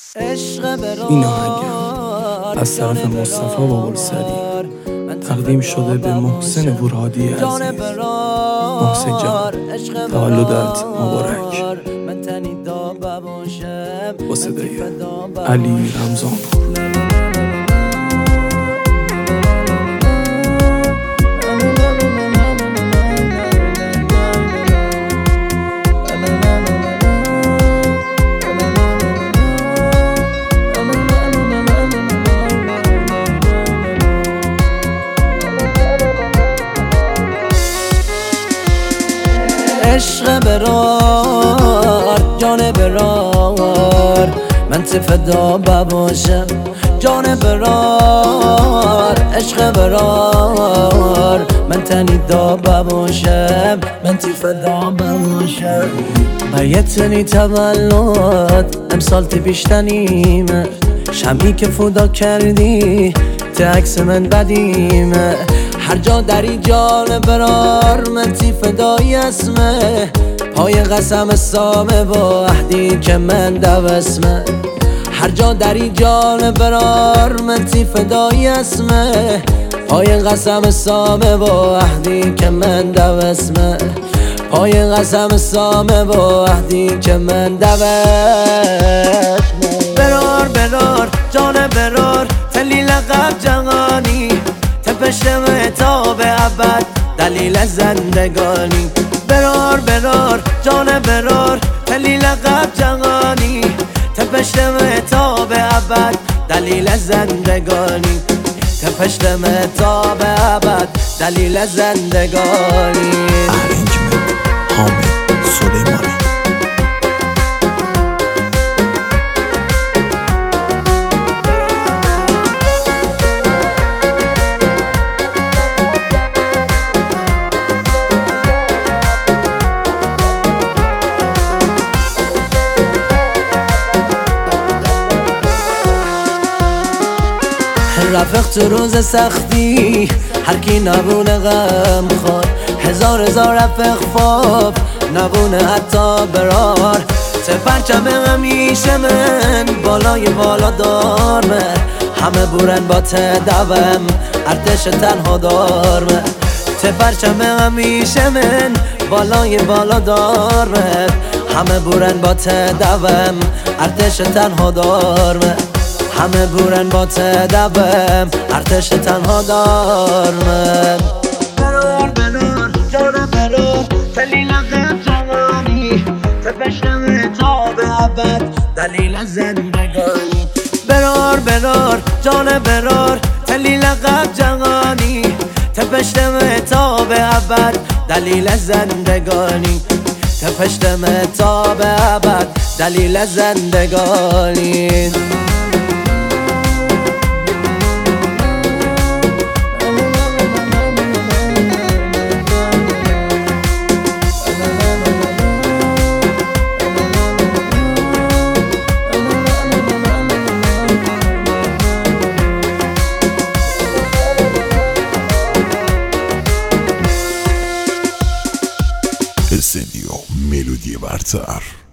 این آهنگ از طرف مصطفی بابالسری تقدیم شده به محسن ورادی عزیز. محسن جان، تولدت مبارک. با صدای علی رمضانپور. عشق برار جان برار من فدا بباشم جان برار عشق برار من تنیدا بباشم من فدا بباشم بیتنی تولد امسال بیشتنیمه شمی که فدا کردی عکس من بدیمه هر جا دری جان برار من فدای اسمه پای قسم سامه با عهدی که من دوسمه هر جا دری جان برار من فدای اسمه پای قسم سامه با عهدی که من دوسمه پای قسم سامه با عهدی که من دوسمه برار برار جان برار تلی لقب جهانی تپشتمه تا به ابد دلیل زندگانی برار برار جان برار تلی لقب جهانی تپشتمه تا به ابد دلیل زندگانی تپشتمه تا به ابد دلیل زندگانی. ارنجمنت حامد سلیمانی. رفیق تو روز سختی هر کی نبونه غم خور هزار رفیق فاب نبونه حتی برار پرچم همیشه من بالای بالا دارمه همه بورن با دوم ارتش تنها دارمه پرچم همیشه من بالای بالا دارمه همه بورن با دوم ارتش تنها دارمه همه بورن با دوم ارتش تنها دارمه برار برار جان برار تلی لقب جوانی تپشتمه تا به ابد دلیل زندگانی برار برار جان برار تلی لقب جوانی تپشتمه تا به ابد دلیل زندگانی تپشتمه تا به ابد دلیل زندگانی. استدیو ملودی برتر.